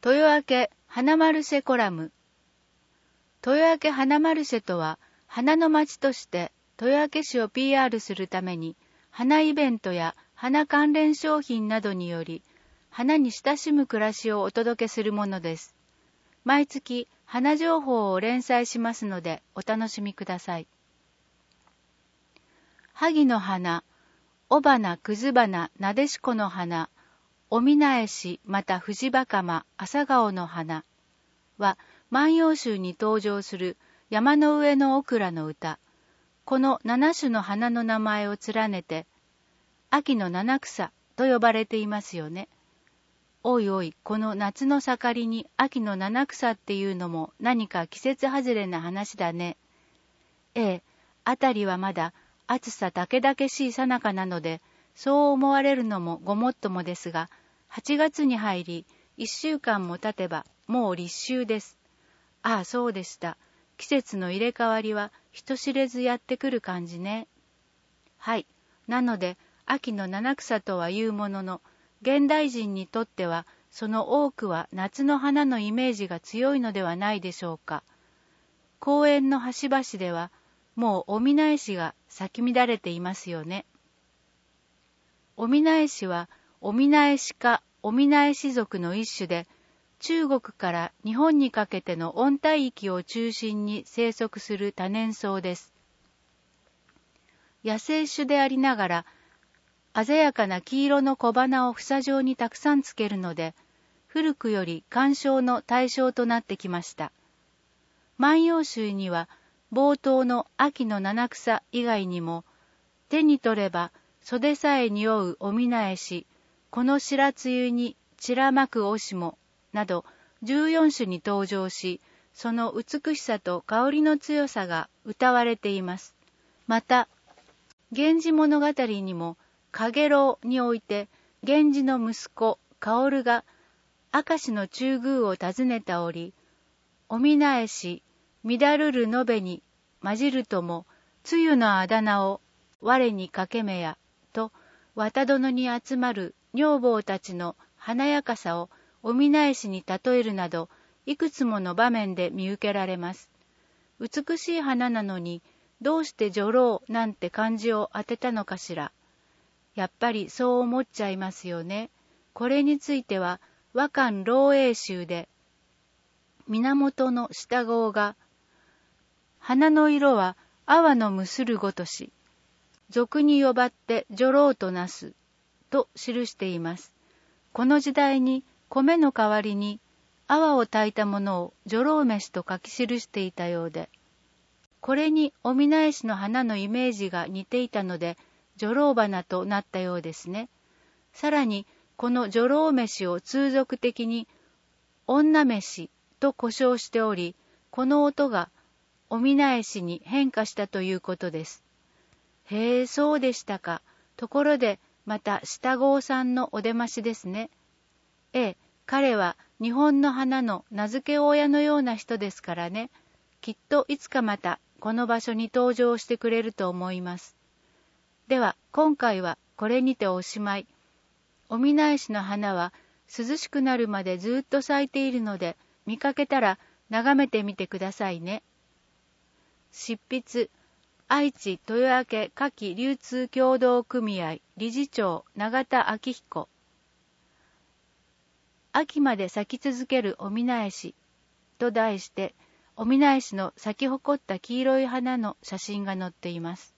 豊明花マルシェコラム。豊明花マルシェとは、花の町として豊明市を PR するために、花イベントや花関連商品などにより、花に親しむ暮らしをお届けするものです。毎月、花情報を連載しますので、お楽しみください。萩の花、雄花、くず花、なでしこの花、おみなえし、また藤袴、朝顔の花は、万葉集に登場する山の上のオクラの歌。この7種の花の名前を連ねて、秋の七草と呼ばれていますよね。おいおい、この夏の盛りに秋の七草っていうのも何か季節外れな話だね。あたりはまだ暑さたけだけしいさなかなので、そう思われるのもごもっともですが、8月に入り、1週間も経てば、もう立秋です。ああ、そうでした。季節の入れ替わりは人知れずやってくる感じね。はい。なので、秋の七草とは言うものの、現代人にとっては、その多くは夏の花のイメージが強いのではないでしょうか。公園の端々では、もうおみなえしが咲き乱れていますよね。おみなえしは、おみなえし科おみなえし属の一種で、中国から日本にかけての温帯域を中心に生息する多年草です。野生種でありながら、鮮やかな黄色の小花を房状にたくさんつけるので、古くより鑑賞の対象となってきました。万葉集には、冒頭の秋の七草以外にも、手に取れば袖さえ匂うおみなえし、この白露に散らまくおしも、など14種に登場し、その美しさと香りの強さが歌われています。また、源氏物語にも、かげろうにおいて、源氏の息子、薫が、明石の中宮を訪ねた折、おみなえし、乱るる延べに混じるとも、つゆのあだ名を我にかけめや、と、綿殿に集まる女房たちの華やかさをおみなえしに例えるなど、いくつもの場面で見受けられます。美しい花なのに、どうして女郎なんて漢字を当てたのかしら。やっぱりそう思っちゃいますよね。これについては、和漢漏洩集で、源の下号が、花の色は阿のむするごとし、俗に呼ばって女郎となす、と記しています。この時代に米の代わりに阿を炊いたものを女郎飯と書き記していたようで、これにおみなえしの花のイメージが似ていたので、女郎花となったようですね。さらに、この女郎飯を通俗的に女飯と呼称しており、この音がおみなえしに変化したということです。へえ、そうでしたか。ところで、また下郷さんのお出ましですね。彼は日本の花の名付け親のような人ですからね。きっといつかまたこの場所に登場してくれると思います。では、今回はこれにておしまい。おみなえしの花は涼しくなるまでずっと咲いているので、見かけたら眺めてみてくださいね。執筆、愛知豊明花き流通協同組合理事長永田昭彦。秋まで咲き続けるおみなえしと題して、おみなえしの咲き誇った黄色い花の写真が載っています。